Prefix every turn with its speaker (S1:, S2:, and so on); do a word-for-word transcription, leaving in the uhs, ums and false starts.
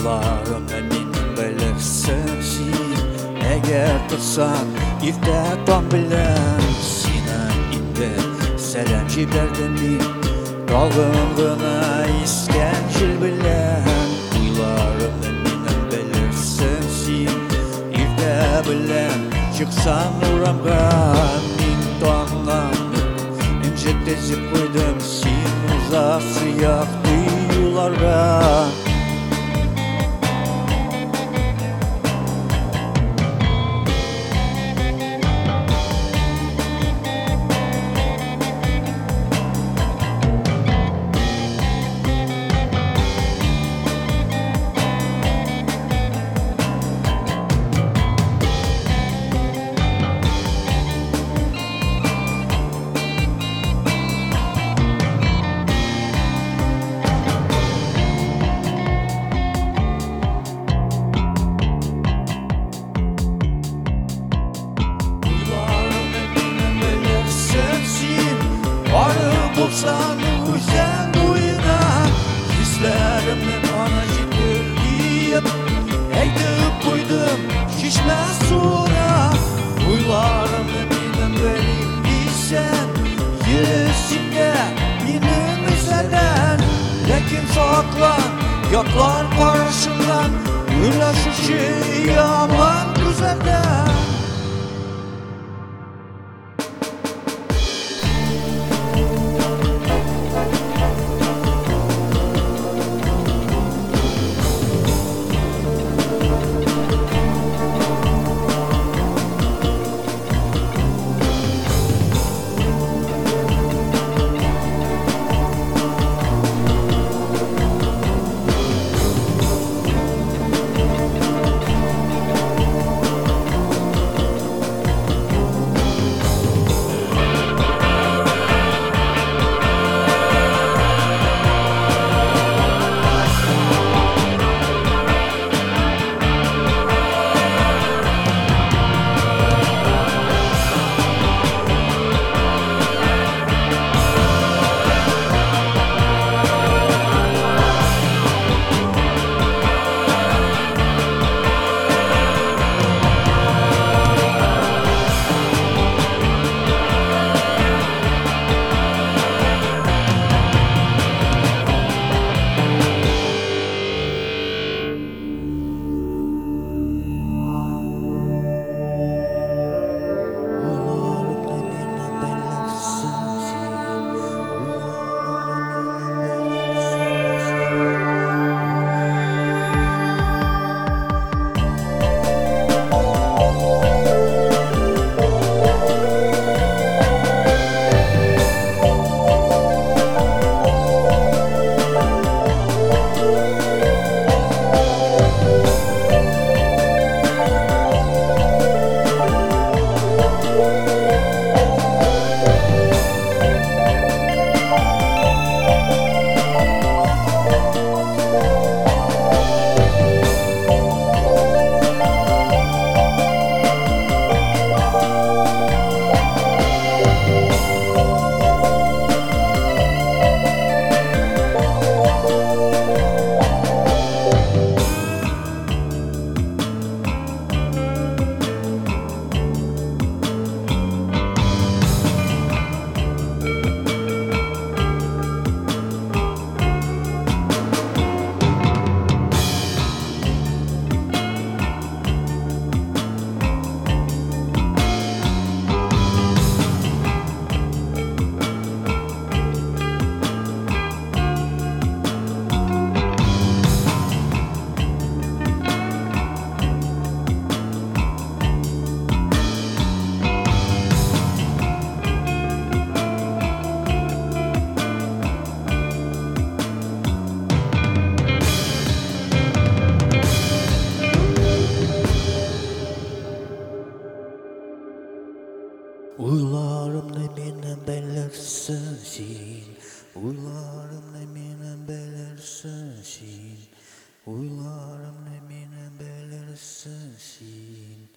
S1: Uylarımda menin bilirsin eğer tutsan iftetan bilen sine indi selen jiberdim dalgınlığına iskencil bilen Uylarımda menin bilirsin ifte bilen çıksan uğramga min tanlanıp incetezip koydum sin uzası yaktı yollarga Bulsan uysan uyuna hislerimle bana jitirleyip eydip koydum şişmez sonra Uylarımı benim benim bilsen yüzünde benim izleden Lakin saklan yatlar karşımdan Ülaşışı yaman güzelden Uylarımda benim belirsin sin Uylarımda benim belirsin sin Uylarımda benim belirsin sin